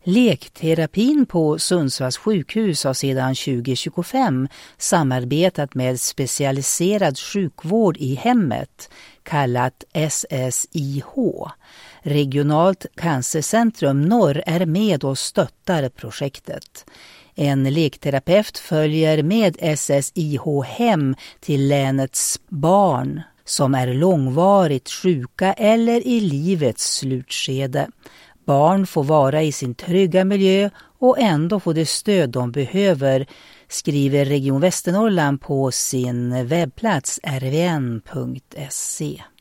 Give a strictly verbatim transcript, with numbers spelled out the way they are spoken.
Lekterapin på Sundsvalls sjukhus har sedan tjugo tjugofem samarbetat med specialiserad sjukvård i hemmet, kallat S S I H. Regionalt cancercentrum Norr är med och stöttar projektet. En lekterapeut följer med S S I H hem till länets barn som är långvarigt sjuka eller i livets slutskede. Barn får vara i sin trygga miljö och ändå få det stöd de behöver, skriver Region Västernorrland på sin webbplats r v n punkt se.